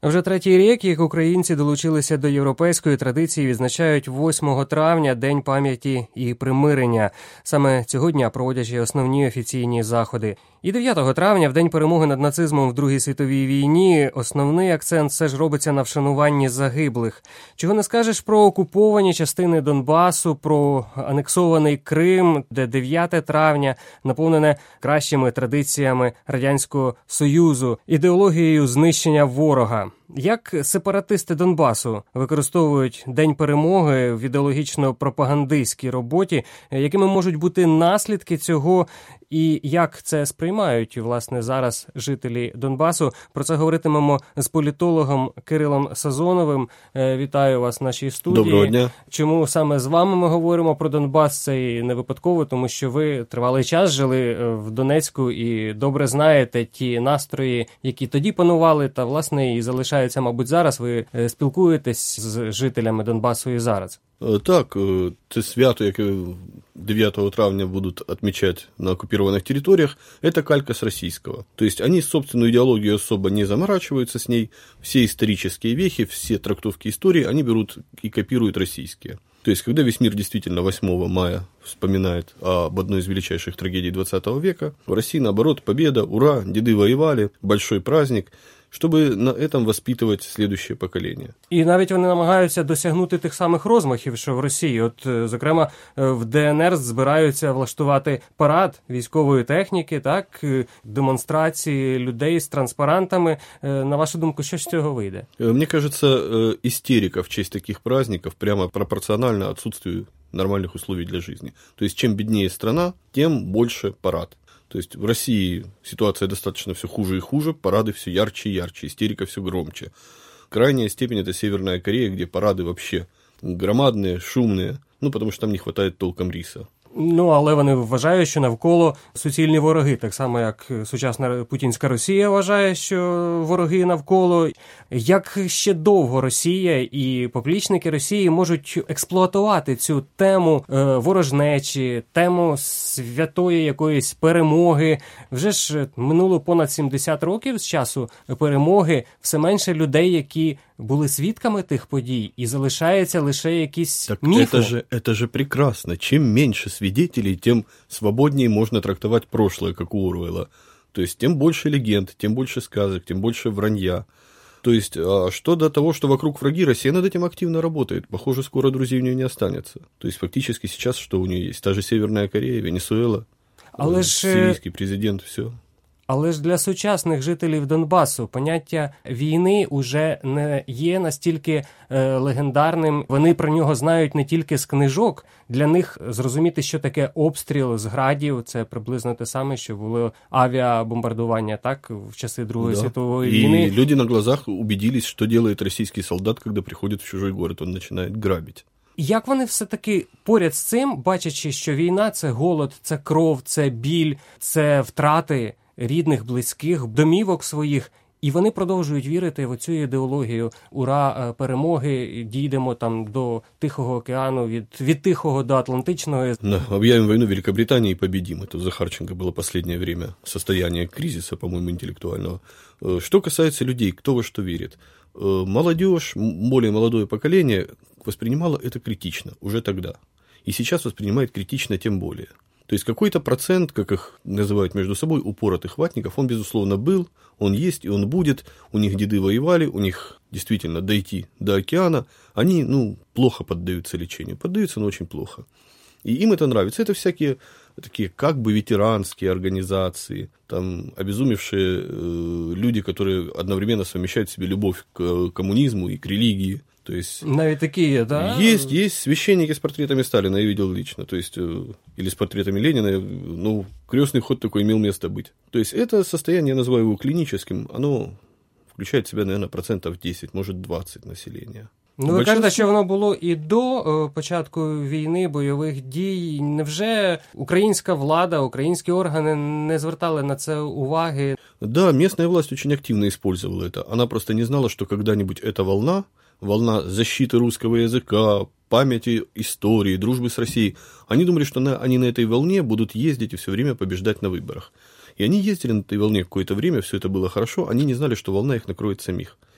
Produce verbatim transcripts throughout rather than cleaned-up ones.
Вже третій рік, як українці долучилися до європейської традиції, відзначають восьмого травня День пам'яті і примирення. Саме цього дня проводять основні офіційні заходи. І дев'ятого травня, в День перемоги над нацизмом в Другій світовій війні, основний акцент все ж робиться на вшануванні загиблих. Чого не скажеш про окуповані частини Донбасу, про анексований Крим, де дев'яте травня наповнене кращими традиціями Радянського Союзу, ідеологією знищення ворога. Як сепаратисти Донбасу використовують День перемоги в ідеологічно-пропагандистській роботі, якими можуть бути наслідки цього і як це сприймають, власне, зараз жителі Донбасу? Про це говоритимемо з політологом Кирилом Сазоновим. Вітаю вас в нашій студії. Доброго дня. Чому саме з вами ми говоримо про Донбас? Це і не випадково, тому що ви тривалий час жили в Донецьку і добре знаєте ті настрої, які тоді панували, та, власне, і залишаються, мабуть, зараз. Ви спілкуєтесь з жителями Донбасу і зараз. Так, це свято, яке дев'ятого травня будут отмечать на оккупированных территориях, это калька с российского. То есть они собственную идеологию особо не заморачиваются с ней, все исторические вехи, все трактовки истории они берут и копируют российские. То есть, когда весь мир действительно восьмого мая вспоминает об одной из величайших трагедий двадцатого века, в России, наоборот, победа, ура, деды воевали, большой праздник, щоб на этом воспитувати слідуще покоління. І навіть вони намагаються досягнути тих самих розмахів, що в Росії. От, зокрема, в ДНР збираються влаштувати парад військової техніки, так, демонстрації людей з транспарантами. На вашу думку, що з цього вийде? Мені кажется, істерика в честь таких праздников прямо пропорциональна отсутствию нормальных условий для жизни. То есть, чем беднее страна, тем больше парад. То есть в России ситуация достаточно все хуже и хуже, парады все ярче и ярче, истерика все громче. Крайняя степень – это Северная Корея, где парады вообще громадные, шумные, ну, потому что там не хватает толком риса. Ну, але вони вважають, що навколо суцільні вороги, так само, як сучасна путінська Росія вважає, що вороги навколо. Як ще довго Росія і поплічники Росії можуть експлуатувати цю тему е, ворожнечі, тему святої якоїсь перемоги? Вже ж минуло понад сімдесят років з часу перемоги, все менше людей, які були свідками тих подій, і залишається лише якісь так міфи. Это же, это же прекрасно. Чем меньше свидетелей, тем свободнее можно трактовать прошлое, как у Оруэлла. То есть, тем больше легенд, тем больше сказок, тем больше вранья. То есть, а что до того, что вокруг враги, Россия над этим активно работает. Похоже, скоро друзей у нее не останется. То есть, фактически сейчас что у нее есть? Та же Северная Корея, Венесуэла, Але ж... сирийский президент, все. Але ж для сучасних жителів Донбасу поняття війни уже не є настільки е, легендарним. Вони про нього знають не тільки з книжок. Для них зрозуміти, що таке обстріл з градів, це приблизно те саме, що було авіабомбардування, так, в часи Другої да. світової И війни. И люди на глазах убедились, что делает российский солдат, когда приходит в чужой город, он начинает грабить. Як вони все-таки поряд з цим, бачачи, що війна – це голод, це кров, це біль, це втрати рідних, близьких, домівок своїх, і вони продовжують вірити в оцю ідеологію «Ура, перемоги, дійдемо там до Тихого океану, від, від Тихого до Атлантичного». Да, объявим войну Великобритании и победим. Это у Захарченко было последнее время состояние кризиса, по-моему, интеллектуального. Что касается людей, кто во что верит. Молодежь, более молодое поколение воспринимало это критично уже тогда. И сейчас воспринимает критично тем более. То есть, какой-то процент, как их называют между собой, упоротых ватников, он, безусловно, был, он есть и он будет. У них деды воевали, у них действительно дойти до океана. Они, ну, плохо поддаются лечению. Поддаются, но очень плохо. И им это нравится. Это всякие такие как бы ветеранские организации, там, обезумевшие э, люди, которые одновременно совмещают в себе любовь к коммунизму и к религии. То есть, навіть такі, да? Есть, есть священники с портретами Сталина, я видел лично, то есть, или с портретами Ленина, ну, крестный ход такой имел место быть. То есть, это состояние, я называю его клиническим, оно включает в себя, наверное, процентов десять, может двадцать населения. Ну, ви кажете, що воно було і до о, початку війни, бойових дій. Невже українська влада, українські органи не звертали на це уваги? Да, местная власть очень активно использовала это. Она просто не знала, что когда-нибудь эта волна, волна защиты русского языка, памяти истории, дружбы с Россией, они думали, что на, они на этой волне будут ездить и все время побеждать на выборах. И они ездили на этой волне какое-то время, все это было хорошо, они не знали, что волна их накроет самих.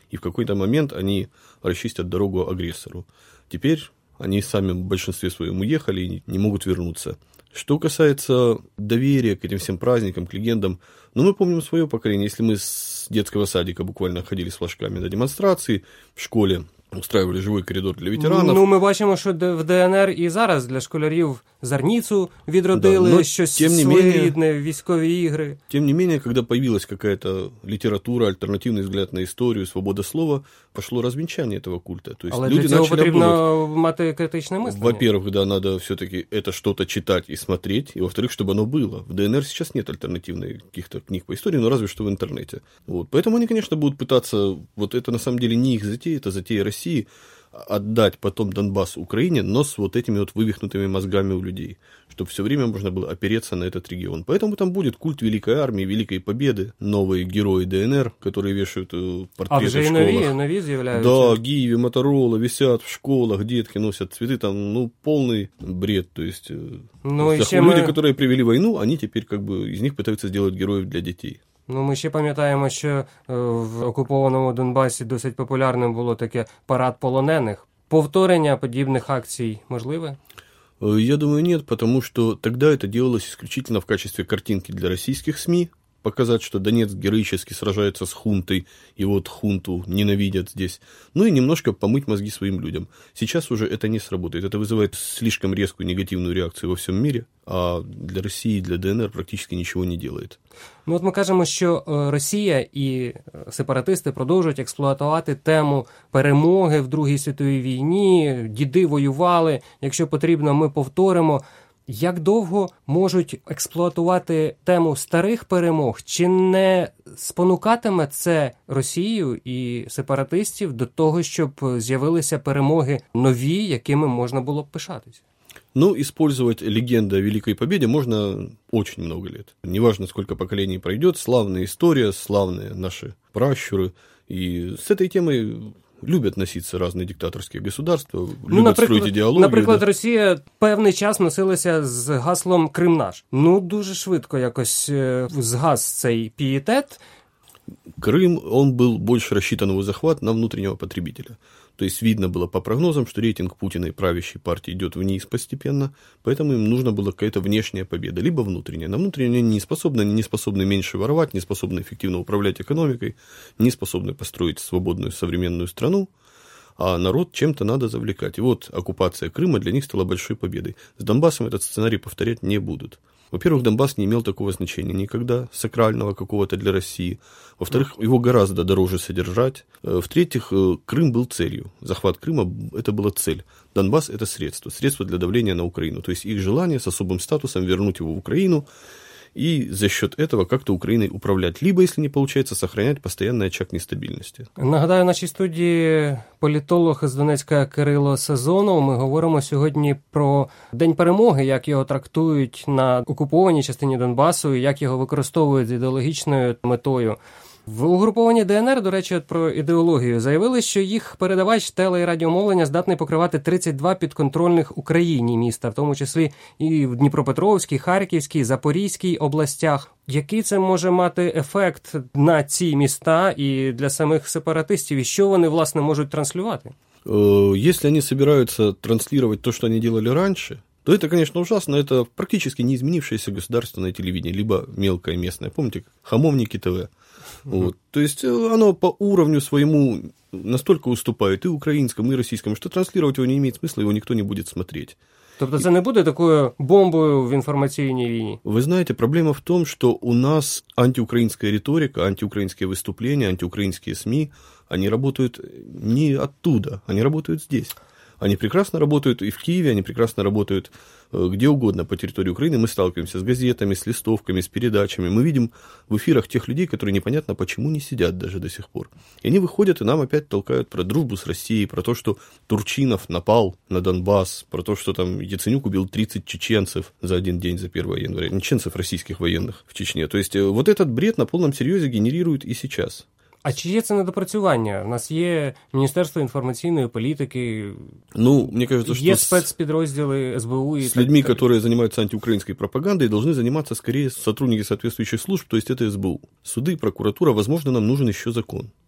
и в какой-то момент они расчистят дорогу агрессору. Теперь они сами в большинстве своем уехали и не могут вернуться. Что касается доверия к этим всем праздникам, к легендам, ну, мы помним свое поколение. Если мы с детского садика буквально ходили с флажками на демонстрации, в школе устраивали живой коридор для ветеранів. Ну, ми бачимо, що в ДНР і зараз для школярів Зарніцу відродили, да, щось своєрідне, військові ігри. Тем не менее, когда появилась какая-то литература, альтернативный взгляд на историю, свобода слова, пошло развенчание этого культа. То есть Але люди для цього потрібно обдумывать. мати критичне мислення. Во-первых, да, надо все-таки это что-то читать и смотреть, и во-вторых, чтобы оно было. В ДНР сейчас нет альтернативных каких-то книг по истории, но разве что в интернете. Вот. Поэтому они, конечно, будут пытаться, вот это на самом деле не их затея, это затея России, отдать потом Донбасс Украине, но с вот этими вот вывихнутыми мозгами у людей, чтобы все время можно было опереться на этот регион. Поэтому там будет культ Великой Армии, Великой Победы, новые герои ДНР, которые вешают портреты а вже в і школах. нові, нові з'являються. Да, Гиеве, Моторола висят в школах, детки носят цветы, там, ну, полный бред, то есть, ну, люди, мы... которые привели войну, они теперь как бы из них пытаются сделать героев для детей. Ну, ми ще пам'ятаємо, що в окупованому Донбасі досить популярним було таке парад полонених. Повторення подібних акцій можливе? Я думаю, нет, потому что тогда это делалось исключительно в качестве картинки для российских СМИ, показать, что Донецк героически сражается с хунтой, и вот хунту ненавидят здесь, ну и немножко помыть мозги своим людям. Сейчас уже это не сработает, это вызывает слишком резкую негативную реакцию во всем мире, а для России, для ДНР практически ничего не делает. Ну от ми кажемо, що Росія і сепаратисти продовжують експлуатувати тему перемоги в Другій світовій війні, діди воювали, якщо потрібно, ми повторимо. Як довго можуть експлуатувати тему старих перемог? Чи не спонукатиме це Росію і сепаратистів до того, щоб з'явилися перемоги нові, якими можна було б пишатися? Ну, использовать легенду о Великой Победе можно очень много лет. Неважно, сколько поколений пройдет, славная история, славные наши пращуры. И с этой темой любят носиться разные диктаторські государства, ну, любят строить ідеологію. Наприклад, да. Росія певний час носилася з гаслом «Крим наш». Ну, дуже швидко якось згас цей пієтет. Крым, он был больше рассчитан его захват на внутреннего потребителя. То есть видно было по прогнозам, что рейтинг Путина и правящей партии идет вниз постепенно, поэтому им нужна была какая-то внешняя победа, либо внутренняя. На внутренней они не способны, они не способны меньше воровать, не способны эффективно управлять экономикой, не способны построить свободную современную страну, а народ чем-то надо завлекать. И вот оккупация Крыма для них стала большой победой. С Донбассом этот сценарий повторять не будут. Во-первых, Донбасс не имел такого значения никогда, сакрального какого-то для России. Во-вторых, его гораздо дороже содержать. В-третьих, Крым был целью. Захват Крыма – это была цель. Донбасс – это средство, средство для давления на Украину. То есть их желание с особым статусом вернуть его в Украину и за счет этого как-то Украиной управлять. Либо, если не получается, сохранять постоянный очаг нестабильности. Нагадаю, в нашій студії політолог з Донецька Кирило Сазонов. Ми говоримо сьогодні про День перемоги, як його трактують на окупованій частині Донбасу і як його використовують з ідеологічною метою. В угрупованні ДНР, до речі, про ідеологію, заявили, що їх передавач теле- і радіомовлення здатний покривати тридцять два підконтрольних Україні міста, в тому числі і в Дніпропетровській, Харківській, Запорізькій областях. Який це може мати ефект на ці міста і для самих сепаратистів, і що вони, власне, можуть транслювати? Если они собираются транслировать то, что они делали раньше, то это, конечно, ужасно, это практически не изменившееся государственное телевидение, либо мелкое местное, помните, Хамовники ТВ. Вот. То есть оно по уровню своему настолько уступает и украинскому, и российскому, что транслировать его не имеет смысла, его никто не будет смотреть. Тобто це не буде такою бомбою в інформаційній війні? Вы знаете, проблема в том, что у нас антиукраинская риторика, антиукраинские выступления, антиукраинские СМИ, они работают не оттуда, они работают здесь. Они прекрасно работают и в Киеве, они прекрасно работают где угодно по территории Украины. Мы сталкиваемся с газетами, с листовками, с передачами. Мы видим в эфирах тех людей, которые непонятно почему не сидят даже до сих пор. И они выходят и нам опять толкают про дружбу с Россией, про то, что Турчинов напал на Донбасс, про то, что там Яценюк убил тридцать чеченцев за один день, за первое января, чеченцев российских военных в Чечне. То есть вот этот бред на полном серьезе генерирует и сейчас. А чи є це недопрацювання? У нас є Міністерство інформаційної політики, ну, мне кажется, є что спецпідрозділи эс бэ у. И с людьми, так, которые занимаются антиукраинской пропагандой, должны заниматься скорее сотрудники соответствующих служб, то есть это эс бэ у. Суды, прокуратура, возможно, нам нужен еще закон.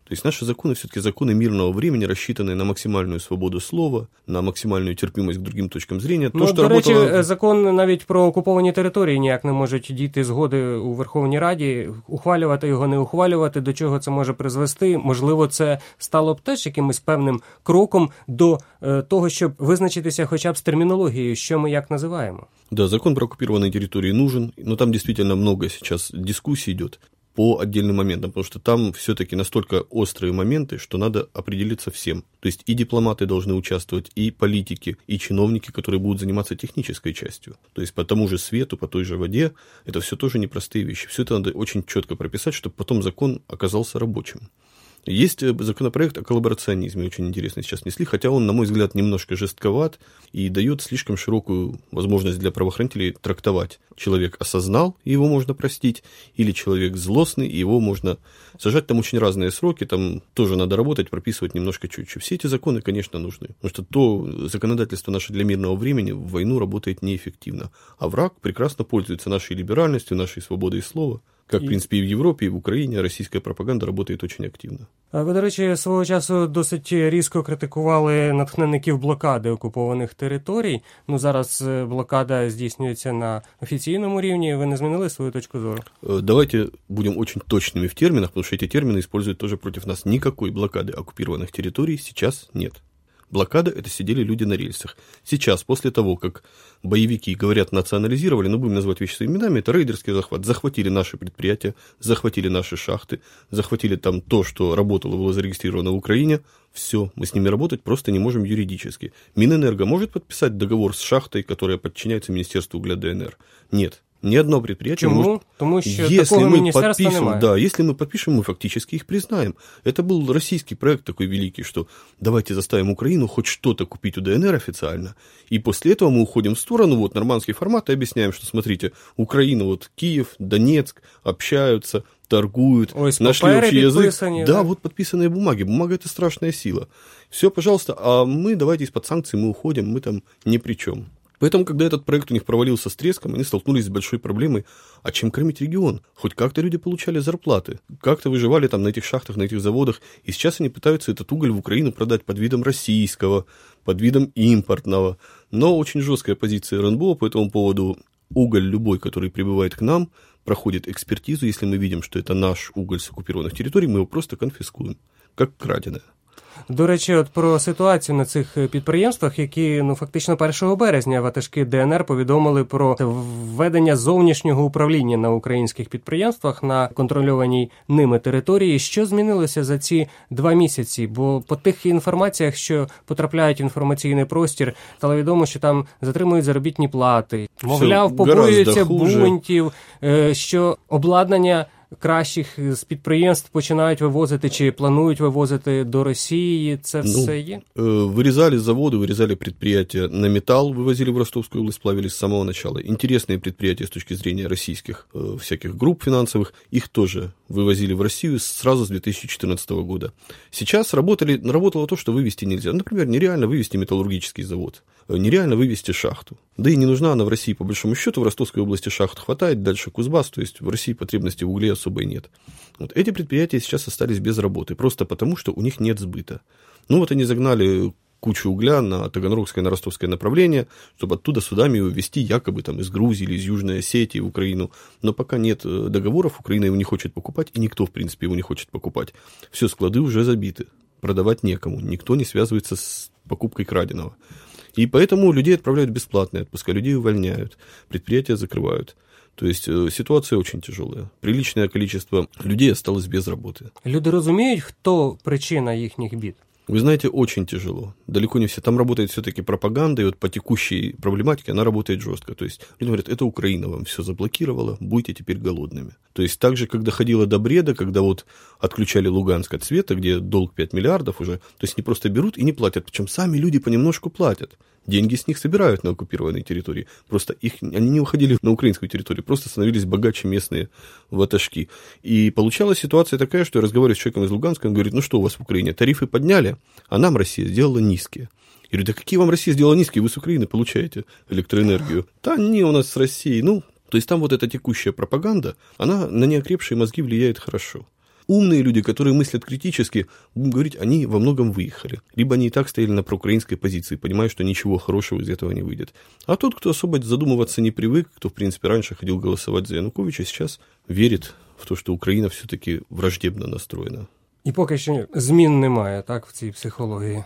То есть наши законы все-таки законы мирного времени, рассчитанные на максимальную свободу слова, на максимальную терпимость к другим точкам зрения. Ну, То, що до работало... речі, закон навіть про окуповані території ніяк не може дійти згоди у Верховній Раді, ухвалювати його, не ухвалювати, до чого це може призвести. Можливо, це стало б теж якимось певним кроком до е, того, щоб визначитися хоча б з термінологією, що ми як називаємо. Да, закон про оккупированные территории нужен, но там действительно много сейчас дискуссий идет по отдельным моментам, потому что там все-таки настолько острые моменты, что надо определиться всем. То есть и дипломаты должны участвовать, и политики, и чиновники, которые будут заниматься технической частью. То есть по тому же свету, по той же воде, это все тоже непростые вещи. Все это надо очень четко прописать, чтобы потом закон оказался рабочим. Есть законопроект о коллаборационизме, очень интересный сейчас внесли, хотя он, на мой взгляд, немножко жестковат и дает слишком широкую возможность для правоохранителей трактовать. Человек осознал, и его можно простить, или человек злостный, и его можно сажать. Там очень разные сроки, там тоже надо работать, прописывать немножко чуть-чуть. Все эти законы, конечно, нужны, потому что то законодательство наше для мирного времени в войну работает неэффективно, а враг прекрасно пользуется нашей либеральностью, нашей свободой слова. Как, в принципі, і в Європі, і в Україні російська пропаганда працює дуже активно. Ви, до речі, свого часу досить різко критикували натхненників блокади окупованих територій. Ну, зараз блокада здійснюється на офіційному рівні. Ви не змінили свою точку зору? Давайте будем очень точными в терминах, потому что эти термины используют тоже против нас. Никакой блокады оккупированных территорий сейчас нет. Блокада – это сидели люди на рельсах. Сейчас, после того, как боевики, говорят, национализировали, ну, будем называть вещи своими именами, это рейдерский захват. Захватили наши предприятия, захватили наши шахты, захватили там то, что работало, было зарегистрировано в Украине. Все, мы с ними работать просто не можем юридически. Минэнерго может подписать договор с шахтой, которая подчиняется Министерству угля ДНР? Нет. Ни одно предприятие Чому? может... Тому що если такого мы министерства подпишем, немає. да, если мы подпишем, мы фактически их признаем. Это был российский проект такой великий, что давайте заставим Украину хоть что-то купить у ДНР официально, и после этого мы уходим в сторону, вот нормандский формат, и объясняем, что, смотрите, Украина, вот Киев, Донецк общаются, торгуют, Ось нашли общий язык. Да, да, вот подписанные бумаги. Бумага – это страшная сила. Все, пожалуйста, а мы давайте из-под санкций, мы уходим, мы там ни при чем. Поэтому, когда этот проект у них провалился с треском, они столкнулись с большой проблемой, а чем кормить регион? Хоть как-то люди получали зарплаты, как-то выживали там на этих шахтах, на этих заводах, и сейчас они пытаются этот уголь в Украину продать под видом российского, под видом импортного. Но очень жесткая позиция РНБО по этому поводу. Уголь любой, который прибывает к нам, проходит экспертизу. Если мы видим, что это наш уголь с оккупированных территорий, мы его просто конфискуем, как краденое. До речі, от про ситуацію на цих підприємствах, які, ну, фактично першого березня ватажки ДНР повідомили про введення зовнішнього управління на українських підприємствах на контрольованій ними території. Що змінилося за ці два місяці? Бо по тих інформаціях, що потрапляють в інформаційний простір, стало відомо, що там затримують заробітні плати. Мовляв, побоюються бунтів, що обладнання кращих з підприємств починають вивозити чи планують вивозити до Росії. Це ну, все є? Вырезали заводы, вырезали предприятия на металл, вывозили в Ростовскую область, плавили с самого начала. Интересные предприятия с точки зрения российских э, всяких групп финансовых, их тоже вывозили в Россию сразу с две тысячи четырнадцатого года. Сейчас работали, работало то, что вывести нельзя. Например, нереально вывести металлургический завод, нереально вывести шахту. Да и не нужна она в России, по большому счету, в Ростовской области шахт хватает, дальше Кузбасс, то есть в России потребности в угле особой нет. Вот эти предприятия сейчас остались без работы, просто потому, что у них нет сбыта. Ну вот они загнали кучу угля на Таганрогское, на Ростовское направление, чтобы оттуда судами его везти якобы там из Грузии или из Южной Осетии в Украину. Но пока нет договоров, Украина его не хочет покупать, и никто, в принципе, его не хочет покупать. Все склады уже забиты, продавать некому, никто не связывается с покупкой краденого. И поэтому людей отправляют в бесплатные отпуска, людей увольняют, предприятия закрывают. То есть ситуация очень тяжелая. Приличное количество людей осталось без работы. Люди розуміють, хто причина їхніх бід? Вы знаете, очень тяжело. Далеко не все. Там работает все-таки пропаганда, и вот по текущей проблематике она работает жестко. То есть люди говорят, это Украина вам все заблокировала, будете теперь голодными. То есть так же, как доходило до бреда, когда вот отключали Луганск от света, где долг пять миллиардов уже, то есть не просто берут и не платят, причем сами люди понемножку платят. Деньги с них собирают на оккупированной территории. Просто их, они не уходили на украинскую территорию, просто становились богаче местные ватажки. И получалась ситуация такая, что я разговариваю с человеком из Луганска, он говорит, ну что у вас в Украине, тарифы подняли, а нам Россия сделала низкие. Я говорю, да какие вам Россия сделала низкие, вы с Украины получаете электроэнергию. Да не, у нас с Россией, ну, то есть там вот эта текущая пропаганда, она на неокрепшие мозги влияет хорошо. умные люди, которые мыслят критически, будем говорить, они во многом выехали. Либо они и так стояли на проукраинской позиции, понимая, что ничего хорошего из этого не выйдет. А тот, кто особо задумываться не привык, кто, в принципе, раньше ходил голосовать за Януковича, сейчас верит в то, что Україна все-таки враждебно настроена. І поки що змін немає, так, в цій психології?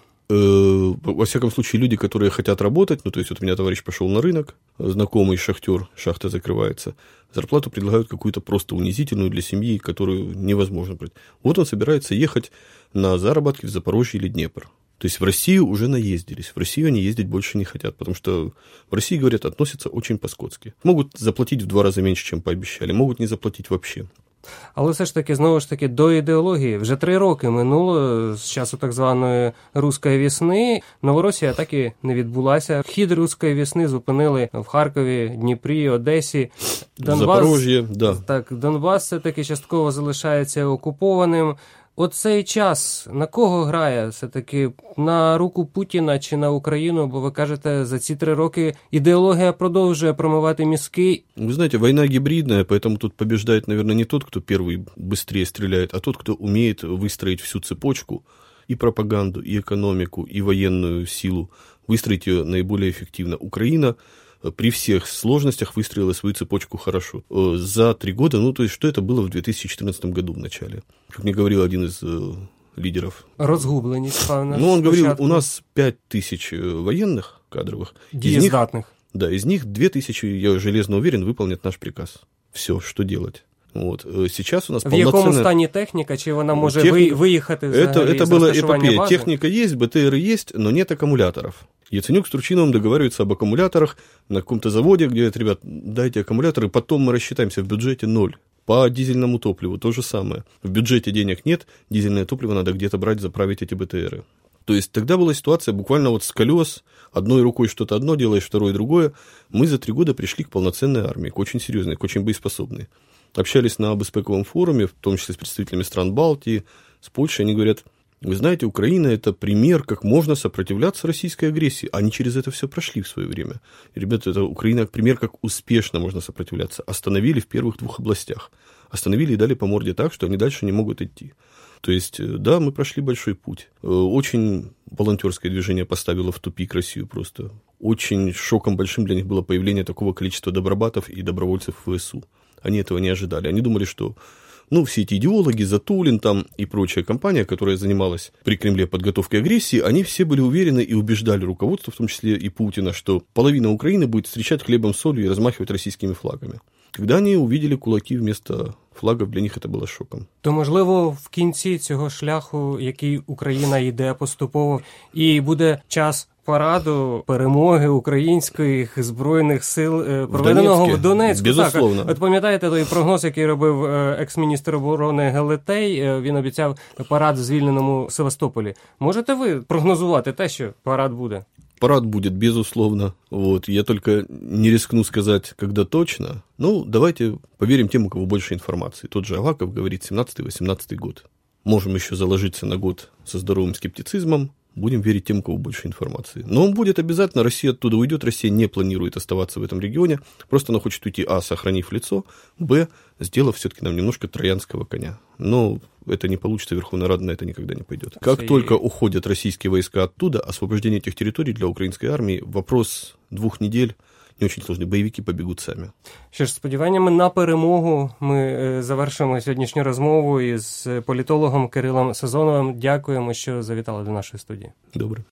Во всяком случае, люди, которые хотят работать, ну, то есть, вот у меня товарищ пошел на рынок, знакомый шахтер, шахта закрывается, зарплату предлагают какую-то просто унизительную для семьи, которую невозможно брать. Вот он собирается ехать на заработки в Запорожье или Днепр. То есть, в Россию уже наездились, в Россию они ездить больше не хотят, потому что в России, говорят, относятся очень по-скотски. Могут заплатить в два раза меньше, чем пообещали, могут не заплатить вообще. Але все ж таки, знову ж таки, до ідеології. Вже три роки минуло з часу так званої «Руської весни». Новоросія так і не відбулася. Хід «Руської весни» зупинили в Харкові, Дніпрі, Одесі. Донбас, Запорожжя, да. Так, Донбас все-таки частково залишається окупованим. Оцей час на кого грає? Все-таки на руку Путіна чи на Україну? Бо ви кажете, за ці три роки ідеологія продовжує промивати мізки. Вы знаете, война гибридная, поэтому тут побеждает, наверное, не тот, кто первый быстрее стреляет, а тот, кто умеет выстроить всю цепочку, и пропаганду, и экономику, и военную силу, выстроить ее наиболее эффективно. Украина при всех сложностях выстроила свою цепочку хорошо. За три года, ну, то есть, что это было в две тысячи четырнадцатом году в начале? Как мне говорил один из э, лидеров. Разгубленность, певно. Ну, он говорил, у нас пять тысяч военных кадровых. Деездатных. Да, из них две тысячи, я железно уверен, выполнят наш приказ. Все, что делать? Вот. Сейчас у нас в полноценная... якому стані техніка, чи вона може Техника... виїхати это, это з была розташування эпопея. бази? Техника есть, БТР есть, но нет аккумуляторов. Яценюк с Турчиновым договариваются об аккумуляторах на каком-то заводе, где говорят, ребят, дайте аккумуляторы, потом мы рассчитаемся, в бюджете ноль. По дизельному топливу то же самое. В бюджете денег нет, дизельное топливо надо где-то брать, заправить эти БТРы. То есть тогда была ситуация буквально вот с колес, одной рукой что-то одно делаешь, второй другое. Мы за три года пришли к полноценной армии, к очень серьезной, к очень боеспособной. Общались на Беспековом форуме, в том числе с представителями стран Балтии, с Польшей, они говорят, вы знаете, Украина – это пример, как можно сопротивляться российской агрессии. Они через это все прошли в свое время. И, ребята, это Украина – пример, как успешно можно сопротивляться. Остановили в первых двух областях. Остановили и дали по морде так, что они дальше не могут идти. То есть, да, мы прошли большой путь. Очень волонтерское движение поставило в тупик Россию просто. Очень шоком большим для них было появление такого количества добробатов и добровольцев в ВСУ. Они этого не ожидали. Они думали, что ну, все эти идеологи, Затулин там и прочая компания, которая занималась при Кремле подготовкой агрессии, они все были уверены и убеждали руководство, в том числе и Путина, что половина Украины будет встречать хлебом солью и размахивать российскими флагами. Когда они увидели кулаки вместо флагов, для них это было шоком. То, можливо, в кінці цього шляху, який Україна йде поступово, і буде час параду перемоги українських збройних сил, проведеного в Донецьку. Безусловно. Так, от пам'ятаєте той прогноз, який робив екс-міністр оборони Гелетей? Він обіцяв парад в звільненому Севастополі. Можете ви прогнозувати те, що парад буде? Парад будет, безусловно. Вот. Я только не рискну сказать, когда точно. Ну, давайте поверим тем, у кого больше информации. Тот же Аваков говорит семнадцатый-восемнадцатый год. Можем еще заложиться на год со здоровым скептицизмом. Будем верить тем, у кого больше информации. Но он будет обязательно, Россия оттуда уйдет, Россия не планирует оставаться в этом регионе. Просто она хочет уйти, а, сохранив лицо, б, сделав все-таки нам немножко троянского коня. Но это не получится, Верховная Рада на это никогда не пойдет. Как только уходят российские войска оттуда, освобождение этих территорий для украинской армии, вопрос двух недель, не очень сложний, бойовики побігуть самі. Що ж, сподіваннями на перемогу ми завершимо сьогоднішню розмову із політологом Кирилом Сазоновим. Дякуємо, що завітали до нашої студії. Добре.